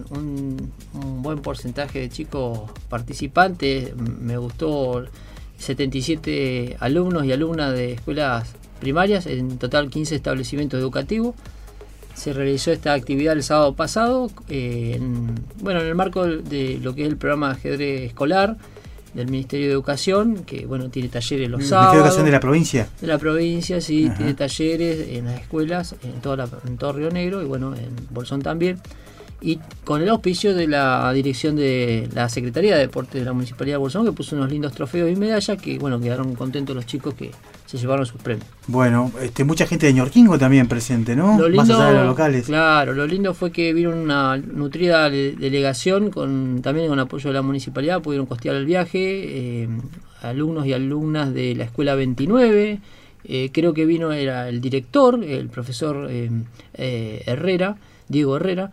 un buen porcentaje de chicos participantes. Me gustó 77 alumnos y alumnas de escuelas primarias, en total 15 establecimientos educativos. Se realizó esta actividad el sábado pasado, en el marco de lo que es el programa de ajedrez escolar del Ministerio de Educación, que tiene talleres los sábados. ¿Ministerio de Educación de la provincia? De la provincia, sí. Ajá. Tiene talleres en las escuelas, en todo Río Negro y en Bolsón también. Y con el auspicio de la dirección de la Secretaría de Deportes de la Municipalidad de Bolsón, que puso unos lindos trofeos y medallas que, quedaron contentos los chicos que se llevaron sus premios. Bueno, mucha gente de Ñorquingo también presente, ¿no? Lo lindo, más allá de los locales. Claro, lo lindo fue que vino una nutrida delegación, también con apoyo de la Municipalidad, pudieron costear el viaje, alumnos y alumnas de la Escuela 29, creo que era el director, el profesor Diego Herrera,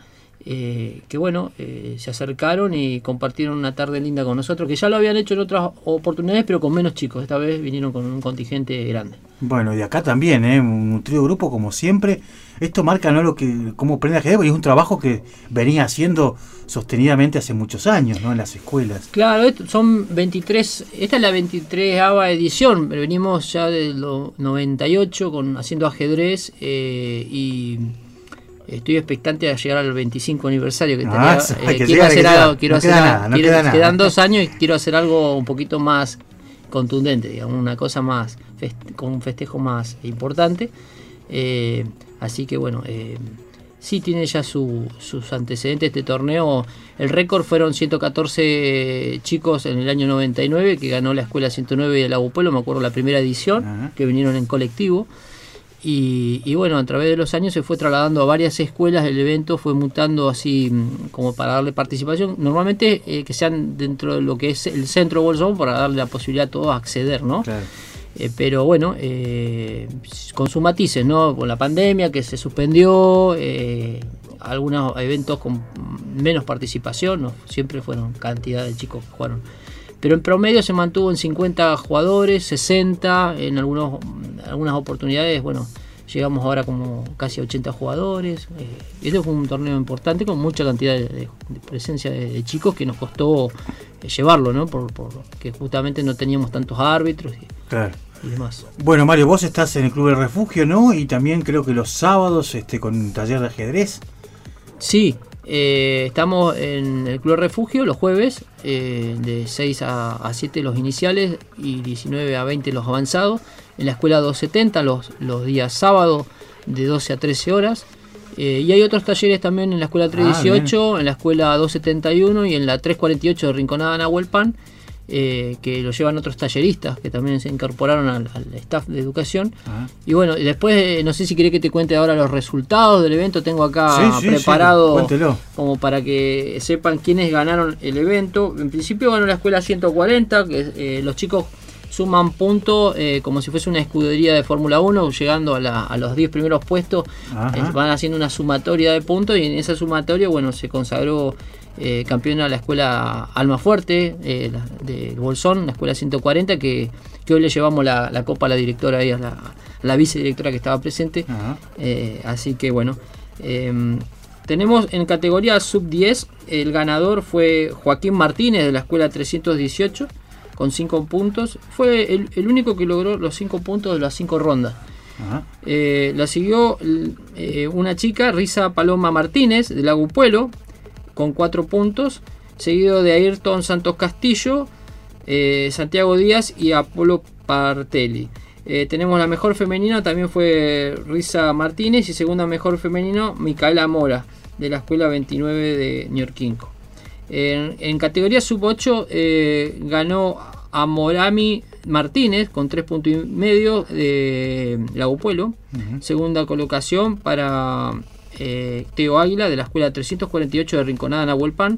se acercaron y compartieron una tarde linda con nosotros, que ya lo habían hecho en otras oportunidades, pero con menos chicos. Esta vez vinieron con un contingente grande. Bueno, y acá también, un nutrido grupo como siempre. Esto marca, ¿no?, cómo aprende ajedrez, y es un trabajo que venía haciendo sostenidamente hace muchos años, ¿no?, en las escuelas. Claro, son 23, esta es la 23ª edición, pero venimos ya de los 98 haciendo ajedrez, y estoy expectante de llegar al 25 aniversario que quedan 2 años y quiero hacer algo un poquito más contundente, digamos, una cosa más con un festejo más importante, así que sí tiene ya sus antecedentes este torneo. El récord fueron 114 chicos en el año 99 que ganó la Escuela 109 de Lago Pueblo, me acuerdo la primera edición, que vinieron en colectivo. Y a través de los años se fue trasladando a varias escuelas, el evento fue mutando así como para darle participación, normalmente que sean dentro de lo que es el centro de Bolsón, para darle la posibilidad a todos a acceder, ¿no? Claro. Pero con sus matices, ¿no? Con la pandemia que se suspendió, algunos eventos con menos participación, ¿no? Siempre fueron cantidad de chicos que jugaron. Pero en promedio se mantuvo en 50 jugadores, 60, en algunas oportunidades, llegamos ahora como casi 80 jugadores. Este fue un torneo importante con mucha cantidad de presencia de chicos que nos costó llevarlo, ¿no? Porque justamente no teníamos tantos árbitros y demás. Bueno, Mario, vos estás en el Club del Refugio, ¿no? Y también creo que los sábados con un taller de ajedrez. Sí. Estamos en el Club Refugio los jueves, de 6 a 7 los iniciales y 19 a 20 los avanzados. En la escuela 270 los días sábados de 12 a 13 horas. Y hay otros talleres también en la escuela 318, en la escuela 271 y en la 348 de Rinconada Nahuel Pan, que lo llevan otros talleristas que también se incorporaron al staff de educación. Y después no sé si querés que te cuente ahora los resultados del evento. Tengo acá preparado como para que sepan quiénes ganaron el evento. En principio ganó la escuela 140, que los chicos suman puntos como si fuese una escudería de Fórmula 1, llegando a los 10 primeros puestos. Van haciendo una sumatoria de puntos y en esa sumatoria se consagró campeona la escuela Almafuerte de Bolsón, la escuela 140, que hoy le llevamos la copa a la directora, a la vicedirectora que estaba presente. Así que tenemos en categoría sub 10, el ganador fue Joaquín Martínez de la escuela 318 con 5 puntos. Fue el único que logró los 5 puntos de las 5 rondas. La siguió una chica, Risa Paloma Martínez de Lago Pueblo, con 4 puntos, seguido de Ayrton Santos Castillo, Santiago Díaz y Apolo Partelli. Tenemos la mejor femenina, también fue Risa Martínez, y segunda mejor femenino, Micaela Mora, de la escuela 29 de Ñorquinco. En categoría sub 8 ganó Amorami Martínez con 3 puntos y medio de Lago Pueblo. Segunda colocación para Teo Águila de la escuela 348 de Rinconada Nahuel Pan.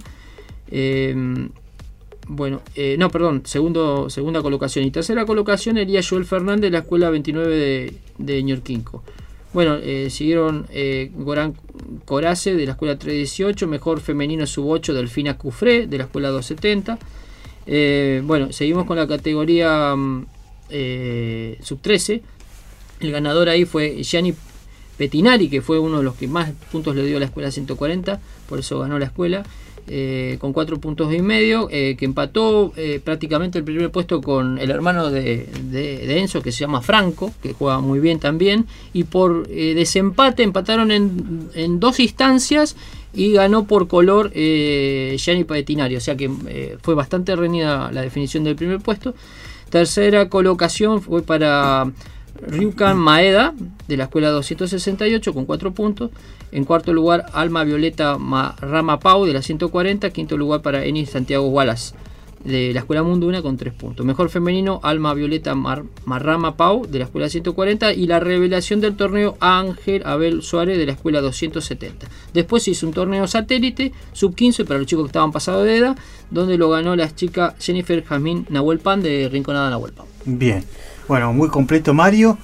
Segunda colocación. Y tercera colocación Elías Joel Fernández de la escuela 29 de Ñorquinco. Siguieron Gorán Corace de la escuela 318, mejor femenino sub 8 Delfina Cufré de la escuela 270. Seguimos con la categoría sub 13. El ganador ahí fue Gianni Petinari, que fue uno de los que más puntos le dio a la escuela 140, por eso ganó la escuela, con 4 puntos y medio, que empató prácticamente el primer puesto con el hermano de Enzo, que se llama Franco, que juega muy bien también, y por desempate empataron en 2 instancias y ganó por color Gianni Petinari, o sea que fue bastante reñida la definición del primer puesto. Tercera colocación fue para Ryukan Maeda, de la escuela 268, con 4 puntos. En cuarto lugar, Alma Violeta Rama Pau, de la 140. Quinto lugar para Enis Santiago Wallace, de la escuela Mundo 1, con 3 puntos. Mejor femenino, Alma Violeta Marrama Pau, de la escuela 140. Y la revelación del torneo, Ángel Abel Suárez, de la escuela 270. Después se hizo un torneo satélite, sub-15, para los chicos que estaban pasados de edad, donde lo ganó la chica Jennifer Jazmín Nahuel Pan, de Rinconada Nahuel Pan. Bien, bueno, muy completo, Mario.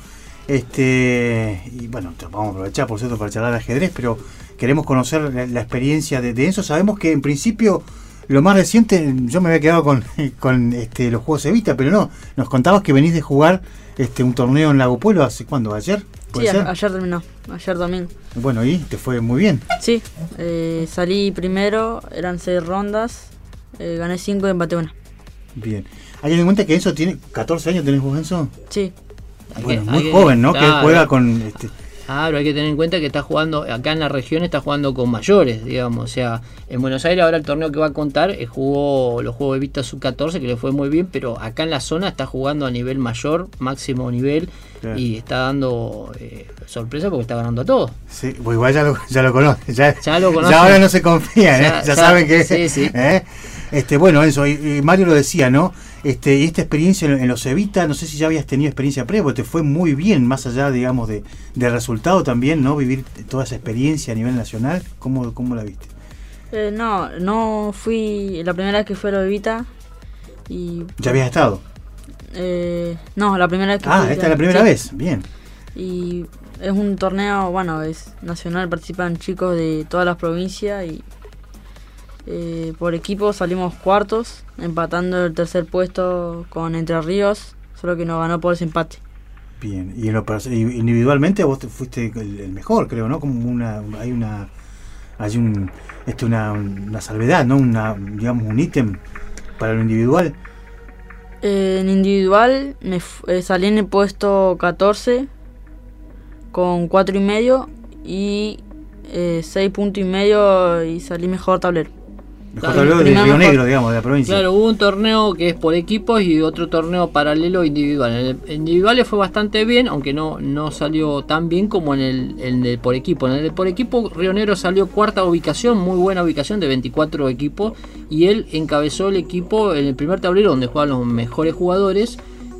Y bueno, vamos a aprovechar, por cierto, para charlar de ajedrez, pero queremos conocer la experiencia de Enzo. Sabemos que en principio lo más reciente, yo me había quedado con los Juegos Evita, pero no, nos contabas que venís de jugar un torneo en Lago Pueblo. ¿Hace cuándo? ¿Ayer? Sí, ayer terminó, ayer domingo. Bueno, ¿y te fue muy bien? Sí, salí primero, eran 6 rondas, gané 5 y empaté 1. Bien. Hay que tener en cuenta que Enzo tiene 14 años, ¿tenés vos, Enzo? Sí. Bueno, muy joven, ¿no? Claro, que juega con... Claro, hay que tener en cuenta que está jugando, acá en la región está jugando con mayores, digamos. O sea, en Buenos Aires ahora el torneo que va a contar jugó los Juegos de Vista Sub-14, que le fue muy bien, pero acá en la zona está jugando a nivel mayor, máximo nivel, claro. Y está dando sorpresa porque está ganando a todos. Sí, pues igual ya lo conoce, ya lo conoce. Ya ahora no se confía, ya saben que... Sí, sí. Bueno, Enzo, y Mario lo decía, ¿no? Y esta experiencia en los Evita, no sé si ya habías tenido experiencia previa, porque te fue muy bien, más allá, digamos, del resultado también, ¿no? Vivir toda esa experiencia a nivel nacional, ¿cómo la viste? No fui la primera vez que fui a los Evita. ¿Ya habías estado? No, la primera vez que fui. Esta es la primera vez, bien. Y es un torneo, bueno, es nacional, participan chicos de todas las provincias y... por equipo salimos cuartos, empatando el tercer puesto con Entre Ríos, solo que nos ganó por ese empate. Bien, y individualmente vos fuiste el mejor, creo, ¿no? Como una salvedad, ¿no? Digamos, un ítem para lo individual. En individual salí en el puesto 14 con 4,5 y 6,5 puntos y salí mejor tablero. Mejor tablero de Río Negro, digamos, de la provincia. Claro, hubo un torneo que es por equipos y otro torneo paralelo individual. En el individual le fue bastante bien, aunque no salió tan bien como en el por equipo. En el por equipo, Río Negro salió cuarta ubicación, muy buena ubicación de 24 equipos, y él encabezó el equipo en el primer tablero donde juegan los mejores jugadores.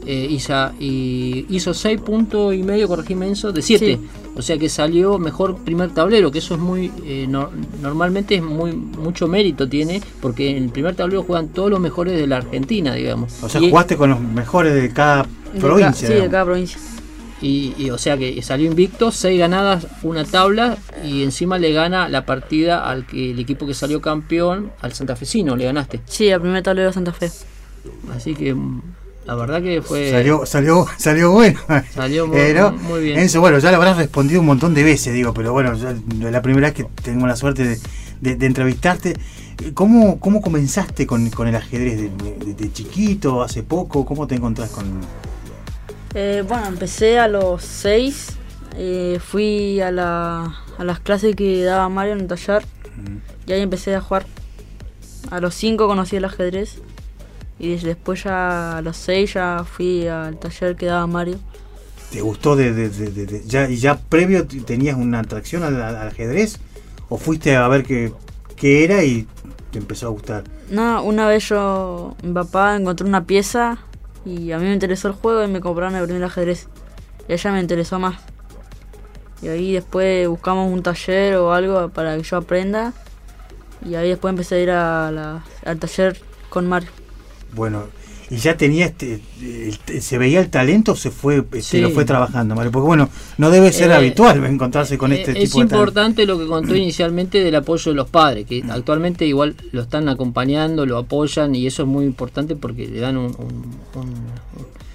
Hizo 6,5 puntos, corregime Enzo, de 7. Sí. O sea que salió mejor primer tablero, que eso es muy normalmente es mucho mérito tiene, porque en el primer tablero juegan todos los mejores de la Argentina, digamos. O sea, jugaste con los mejores de cada provincia. Sí, de cada provincia. Y o sea que salió invicto, 6 ganadas, una tabla, y encima le gana la partida el equipo que salió campeón, al santafesino, le ganaste. Sí, al primer tablero de Santa Fe. Así que... la verdad que fue... Salió bueno. Salió muy bien. Enzo, bueno, ya lo habrás respondido un montón de veces, digo, pero bueno, ya es la primera vez que tengo la suerte de entrevistarte. ¿Cómo comenzaste con el ajedrez? ¿De chiquito, hace poco? ¿Cómo te encontrás con...? Bueno, empecé a los 6. Fui a las clases que daba Mario en el taller. Y ahí empecé a jugar. A los 5 conocí el ajedrez. Y después ya a los 6 ya fui al taller que daba Mario. ¿Te gustó ya previo tenías una atracción al ajedrez? ¿O fuiste a ver qué era y te empezó a gustar? No, una vez mi papá encontró una pieza y a mí me interesó el juego y me compraron el primer ajedrez. Y a ella me interesó más. Y ahí después buscamos un taller o algo para que yo aprenda. Y ahí después empecé a ir al taller con Mario. Bueno, ¿y ya tenía se veía el talento o se fue lo fue trabajando, Mario? Porque bueno, no debe ser habitual encontrarse con este tipo de talento. Es importante lo que contó inicialmente del apoyo de los padres, que actualmente igual lo están acompañando, lo apoyan, y eso es muy importante porque le dan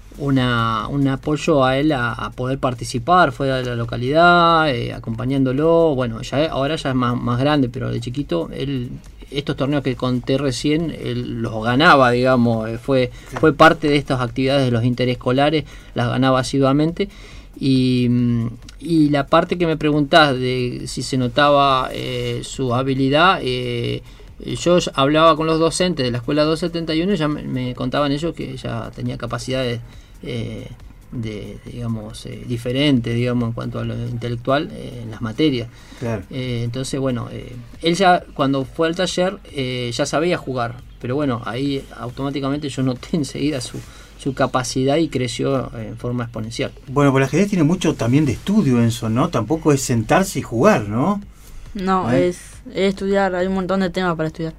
un apoyo a él a poder participar fuera de la localidad, acompañándolo. Bueno, ahora ya es más grande, pero de chiquito él, estos torneos que conté recién, él los ganaba, digamos, fue parte de estas actividades de los interescolares, las ganaba asiduamente. Y la parte que me preguntás de si se notaba su habilidad, yo hablaba con los docentes de la escuela 271 y ya me contaban ellos que ya tenía capacidades digamos, diferentes, digamos, en cuanto a lo intelectual en las materias. Claro. Entonces, bueno, él ya cuando fue al taller ya sabía jugar, pero bueno, ahí automáticamente yo noté enseguida su capacidad y creció en forma exponencial. Bueno, pues el ajedrez tiene mucho también de estudio, Enzo, ¿no? Tampoco es sentarse y jugar, ¿no? No, es estudiar, hay un montón de temas para estudiar.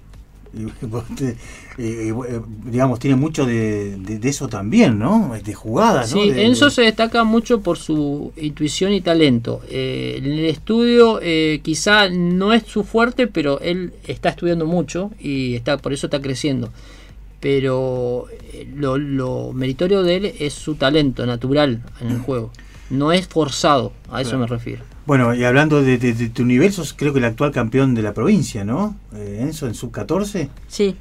Digamos, tiene mucho de eso también, ¿no? De jugadas, ¿no? Sí, Enzo se destaca mucho por su intuición y talento. En el estudio quizá no es su fuerte, pero él está estudiando mucho y por eso está creciendo. Pero lo meritorio de él es su talento natural en el juego. No es forzado, a eso me refiero. Bueno, y hablando de tu nivel, sos creo que el actual campeón de la provincia, ¿no? Enzo, en sub-14. Sí,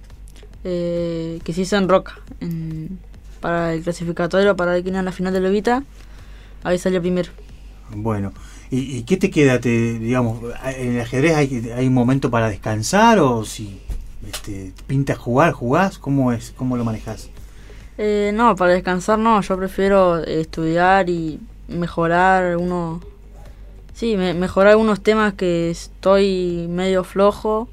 que se hizo en Roca, para el clasificatorio, para ir a la final de Levita, ahí salió primero. Bueno, ¿y qué te queda? Digamos, ¿en el ajedrez hay un momento para descansar o si pinta jugás? ¿Cómo lo manejás? No, para descansar no, yo prefiero estudiar y mejorar mejorar algunos temas que estoy medio flojo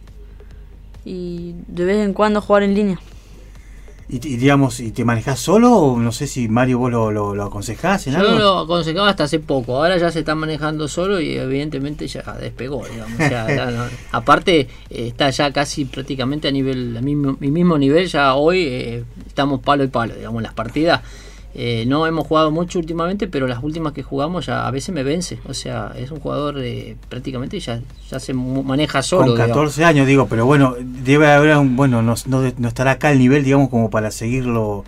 y de vez en cuando jugar en línea. ¿Y digamos, y te manejás solo o no sé si Mario vos lo aconsejás en algo? Yo lo aconsejaba hasta hace poco, ahora ya se está manejando solo y evidentemente ya despegó, digamos. Aparte está ya casi prácticamente a mi mismo nivel, ya hoy estamos palo y palo, digamos, las partidas. No hemos jugado mucho últimamente, pero las últimas que jugamos ya a veces me vence. O sea, es un jugador prácticamente ya se maneja solo. Con 14 digamos. Años, digo, pero bueno, debe haber no estará acá el nivel, digamos, como para seguirlo.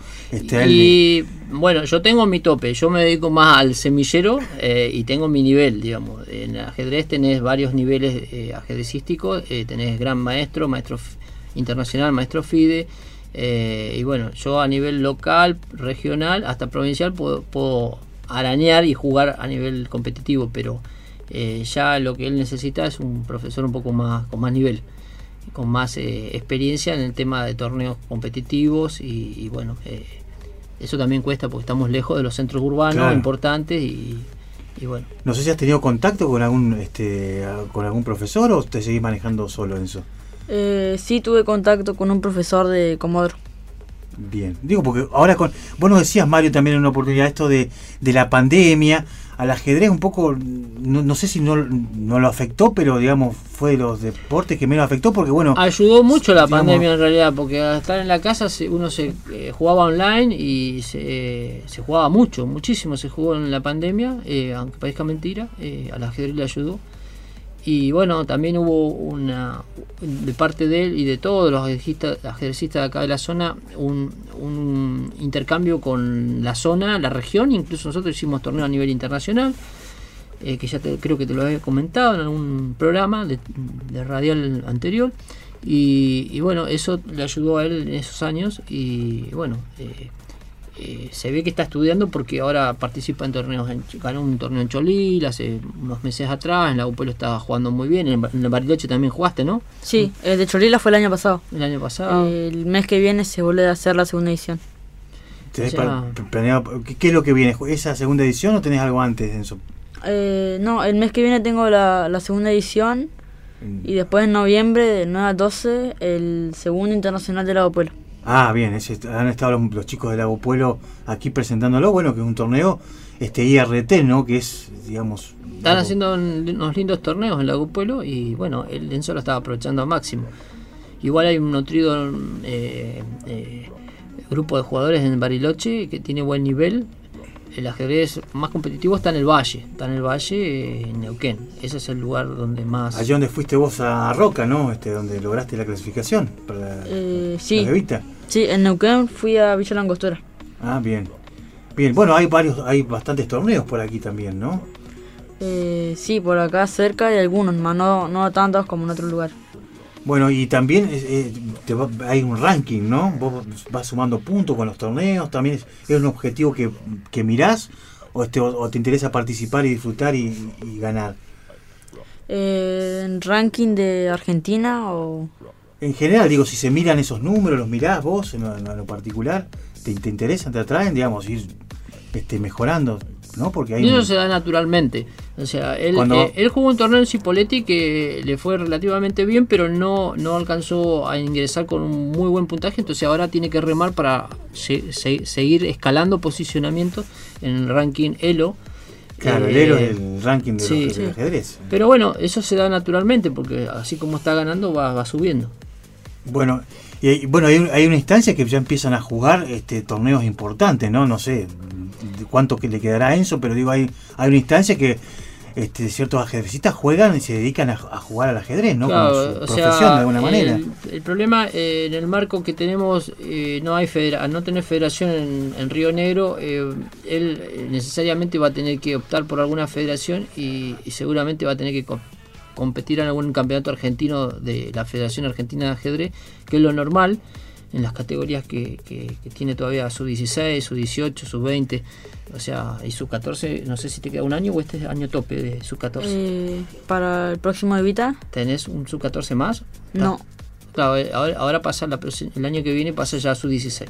Bueno, yo tengo mi tope, yo me dedico más al semillero y tengo mi nivel, digamos. En ajedrez tenés varios niveles ajedrecísticos, tenés gran maestro internacional, maestro FIDE. Y bueno, yo a nivel local, regional, hasta provincial puedo arañar y jugar a nivel competitivo, pero ya lo que él necesita es un profesor un poco más con más nivel, con más experiencia en el tema de torneos competitivos y bueno, eso también cuesta porque estamos lejos de los centros urbanos importantes y bueno. No sé si has tenido contacto con algún profesor o te seguís manejando solo en eso. Sí, tuve contacto con un profesor de Comodoro. Bien, digo porque ahora vos nos decías, Mario, también en una oportunidad esto de la pandemia, al ajedrez un poco, no sé si no lo afectó, pero digamos fue de los deportes que menos afectó porque bueno... Ayudó mucho la pandemia en realidad, porque al estar en la casa uno se jugaba online y se jugaba muchísimo se jugó en la pandemia, aunque parezca mentira, al ajedrez le ayudó. Y bueno, también hubo de parte de él y de todos los ajedrecistas de acá de la zona, un intercambio con la zona, la región. Incluso nosotros hicimos torneos a nivel internacional, que ya creo que te lo había comentado en algún programa de radial anterior. Y bueno, eso le ayudó a él en esos años. Y bueno, se ve que está estudiando porque ahora participa en torneos, ganó un torneo en Cholil hace unos meses atrás, en la UPL estaba jugando muy bien, en el Bariloche también jugaste, ¿no? Sí, el de Cholila fue el año pasado. El mes que viene se vuelve a hacer la segunda edición. ¿Qué es lo que viene? ¿Esa segunda edición o tenés algo antes de eso? No, el mes que viene tengo la segunda edición y después en noviembre, de 9 a 12, el segundo internacional de la UPL. Ah, bien, han estado los chicos del Lago Pueblo aquí presentándolo, bueno, que es un torneo IRT, ¿no? Que es, digamos... Están haciendo unos lindos torneos en Lago Pueblo y bueno, el Enzo lo estaba aprovechando al máximo. Igual hay un nutrido grupo de jugadores en Bariloche que tiene buen nivel. El ajedrez más competitivo está en el Valle, en Neuquén. Ese es el lugar donde más... Allí donde fuiste vos a Roca, ¿no? Donde lograste la clasificación para sí. la Levita. Sí, en Neuquén fui a Villa Langostura. Ah, bien. Bien, bueno, hay bastantes torneos por aquí también, ¿no? Sí, por acá cerca hay algunos, más no tantos como en otro lugar. Bueno, y también hay un ranking, ¿no? Vos vas sumando puntos con los torneos, también es un objetivo que mirás o te interesa participar y disfrutar y ganar. ¿En ranking de Argentina o...? En general, digo, si se miran esos números, los mirás vos en lo particular, te interesan, te atraen, digamos, ir mejorando, ¿no? Porque eso se da naturalmente. O sea, él jugó un torneo en Cipolletti que le fue relativamente bien, pero no alcanzó a ingresar con un muy buen puntaje, entonces ahora tiene que remar para seguir escalando posicionamiento en el ranking ELO. Claro, el ELO es el ranking del ajedrez. Pero bueno, eso se da naturalmente, porque así como está ganando, va subiendo. Bueno, hay una instancia que ya empiezan a jugar torneos importantes, ¿no? No sé cuánto que le quedará a Enzo, pero digo, hay una instancia que ciertos ajedrecistas juegan y se dedican a jugar al ajedrez, ¿no? Claro, como su profesión, de alguna manera. El problema en el marco que tenemos, al no tener federación en Río Negro, él necesariamente va a tener que optar por alguna federación y seguramente va a tener que competir en algún campeonato argentino de la Federación Argentina de Ajedrez, que es lo normal en las categorías que tiene todavía sub-16, sub-18, sub-20, o sea, y sub-14, no sé si te queda un año o este es año tope de sub-14. Para el próximo Evita. ¿Tenés un sub-14 más? No. Claro, ahora pasa el año que viene pasa ya a sub-16.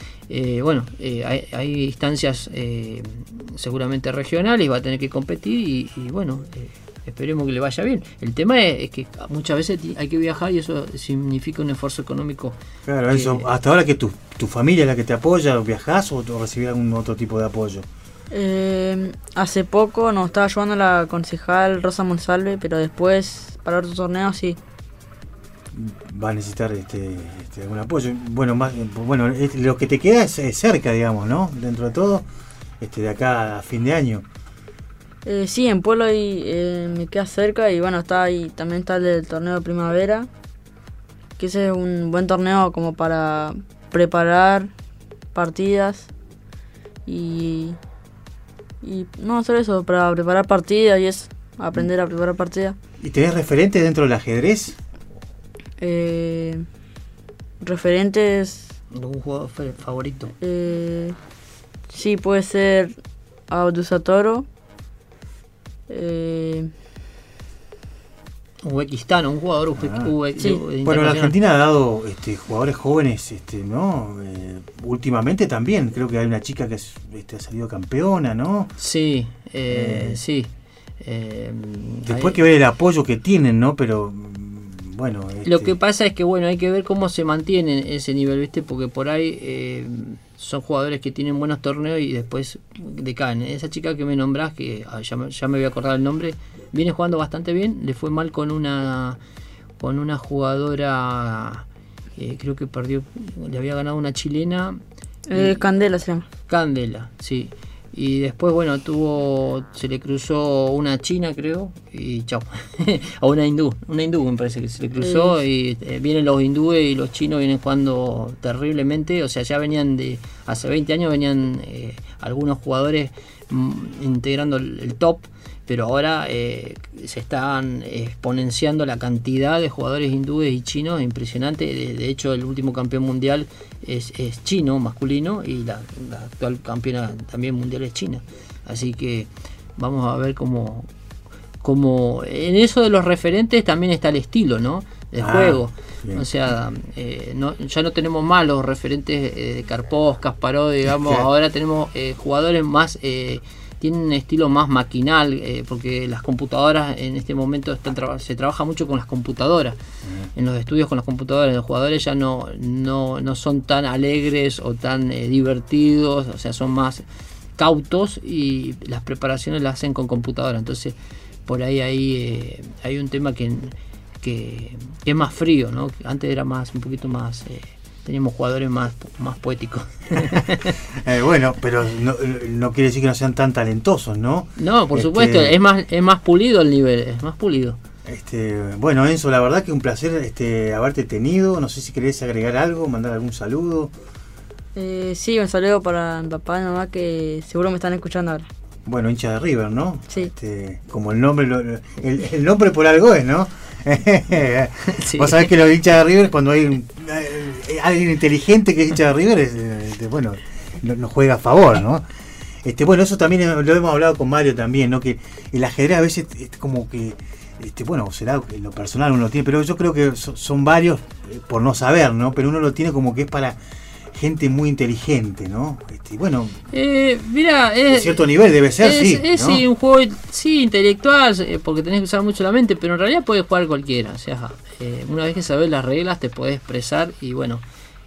Hay instancias seguramente regionales, va a tener que competir y bueno... esperemos que le vaya bien. El tema es que muchas veces hay que viajar y eso significa un esfuerzo económico. Claro, eso. Hasta ahora que tu familia es la que te apoya, ¿viajás o recibís algún otro tipo de apoyo? Hace poco nos estaba ayudando la concejal Rosa Monsalve, pero después para otros torneos sí. Va a necesitar algún apoyo. Bueno, lo que te queda es cerca, digamos, ¿no? Dentro de todo, de acá a fin de año. Sí, en Pueblo me queda cerca y bueno, también está el del torneo de primavera, que ese es un buen torneo como para preparar partidas y no solo eso, para preparar partidas y es aprender a preparar partidas. ¿Y tenés referentes dentro del ajedrez? Referentes... ¿Algún jugador favorito? Sí, puede ser Abdusatoro. Uzbekistán, un jugador sí. Bueno, la Argentina ha dado jugadores jóvenes, ¿no? Últimamente también, creo que hay una chica que ha salido campeona, ¿no? Sí, sí. Después que ver el apoyo que tienen, ¿no? Pero bueno. Lo que pasa es que hay que ver cómo se mantiene ese nivel, ¿viste? Porque por ahí son jugadores que tienen buenos torneos y después decaen. Esa chica que me nombrás, que ya me voy a acordar el nombre, viene jugando bastante bien. Le fue mal con una jugadora, creo que perdió, le había ganado una chilena. Candela se llama. Candela, sí. Y después, se le cruzó una china, creo, y chao. O una hindú me parece que se le cruzó, y vienen los hindúes y los chinos vienen jugando terriblemente. O sea, ya hace 20 años venían algunos jugadores integrando el top, pero ahora se están exponenciando la cantidad de jugadores hindúes y chinos, impresionante. De hecho, el último campeón mundial es chino, masculino, y la actual campeona también mundial es china. Así que vamos a ver cómo en eso de los referentes también está el estilo, ¿no? De juego. Bien. O sea, ya no tenemos más los referentes de Karpov, Kasparov, digamos. Ahora tenemos jugadores más... tienen un estilo más maquinal, porque las computadoras en este momento se trabaja mucho con las computadoras, en los estudios con las computadoras. Los jugadores ya no son tan alegres o tan divertidos, o sea, son más cautos y las preparaciones las hacen con computadora. Entonces, por ahí hay un tema que es más frío, ¿no? Antes era un poquito más... teníamos jugadores más poéticos. Bueno, pero no quiere decir que no sean tan talentosos, ¿no? No, por supuesto, es más pulido el nivel, es más pulido. Bueno, Enzo, la verdad que un placer haberte tenido. No sé si querés agregar algo, mandar algún saludo. Sí, un saludo para mi papá y mi mamá que seguro me están escuchando ahora. Bueno, hincha de River, ¿no? Sí. Como el nombre, el nombre por algo es, ¿no? Sí. Vos sabés que los hinchas de River, cuando hay alguien inteligente que es hincha de River, bueno, nos juega a favor, ¿no? Bueno, eso también lo hemos hablado con Mario también, ¿no? Que el ajedrez a veces es como que, bueno, será en lo personal uno lo tiene, pero yo creo que son varios por no saber, ¿no? Pero uno lo tiene como que es para gente muy inteligente, ¿no? Bueno, mira, a cierto nivel debe ser, sí, ¿no? Sí, un juego intelectual, porque tenés que usar mucho la mente, pero en realidad puedes jugar cualquiera. O sea, una vez que sabes las reglas te podés expresar y bueno,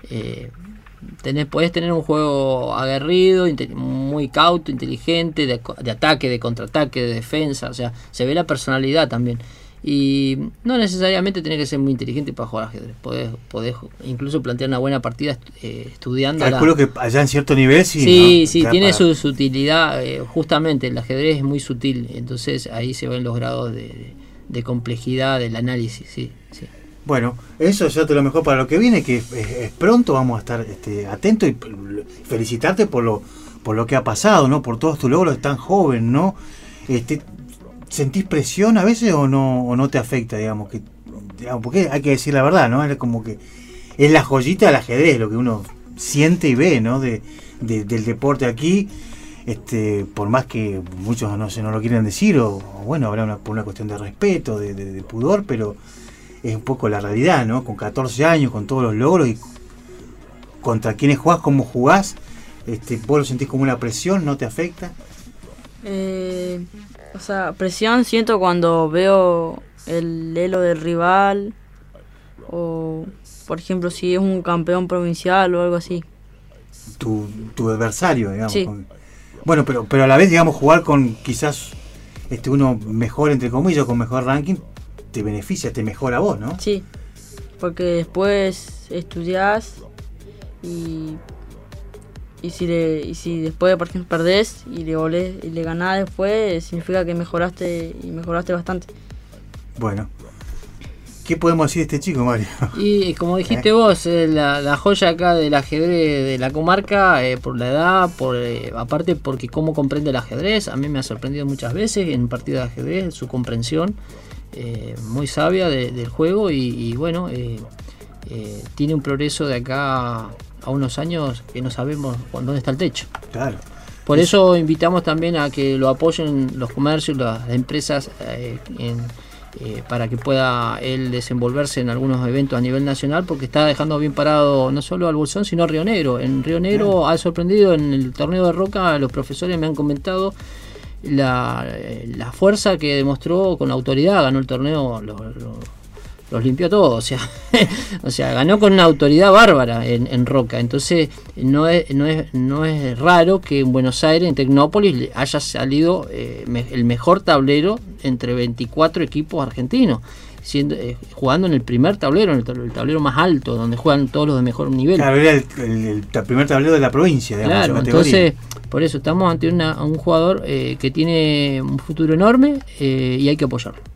podés tener un juego aguerrido, muy cauto, inteligente, de ataque, de contraataque, de defensa. O sea, se ve la personalidad también. Y no necesariamente tenés que ser muy inteligente para jugar ajedrez. Podés incluso plantear una buena partida estudiando. Calculo que allá en cierto nivel sí. Sí, ¿no? Tiene su sutilidad. Justamente el ajedrez es muy sutil. Entonces ahí se ven los grados de complejidad del análisis. Sí. Bueno, eso ya te lo mejor para lo que viene, que es pronto. Vamos a estar atentos y felicitarte por lo que ha pasado, ¿no? Por todos tus logros tan joven, ¿no? ¿Sentís presión a veces o no te afecta, digamos? Porque hay que decir la verdad, ¿no? Es como que es la joyita del ajedrez, lo que uno siente y ve, ¿no? Del deporte aquí, por más que muchos no lo quieran decir, o bueno, habrá por una cuestión de respeto, de pudor, pero es un poco la realidad, ¿no? Con 14 años, con todos los logros y contra quienes jugás, cómo jugás, vos lo sentís como una presión, ¿no te afecta? O sea, presión siento cuando veo el elo del rival o, por ejemplo, si es un campeón provincial o algo así. Tu adversario, digamos. Sí. Bueno, pero a la vez, digamos, jugar con quizás uno mejor, entre comillas, con mejor ranking, te beneficia, te mejora a vos, ¿no? Sí, porque después estudiás y si después, por ejemplo, perdés y le ganás después, significa que mejoraste bastante. Bueno, ¿qué podemos decir de este chico, Mario? Y como dijiste vos, la joya acá del ajedrez de la comarca, por la edad, aparte porque cómo comprende el ajedrez, a mí me ha sorprendido muchas veces en partidas de ajedrez, su comprensión muy sabia del juego y bueno, tiene un progreso de acá a unos años que no sabemos dónde está el techo. Claro. Por eso invitamos también a que lo apoyen los comercios, las empresas, para que pueda él desenvolverse en algunos eventos a nivel nacional, porque está dejando bien parado no solo al Bolsón, sino a Río Negro. En Río Negro ha sorprendido en el torneo de Roca, los profesores me han comentado la fuerza que demostró con autoridad, ganó el torneo, los limpió todos, o sea, ganó con una autoridad bárbara en Roca. Entonces no es raro que en Buenos Aires, en Tecnópolis, haya salido el mejor tablero entre 24 equipos argentinos, jugando en el primer tablero, en el tablero más alto, donde juegan todos los de mejor nivel. Claro, era el primer tablero de la provincia, digamos. Claro, entonces por eso estamos ante un jugador que tiene un futuro enorme y hay que apoyarlo.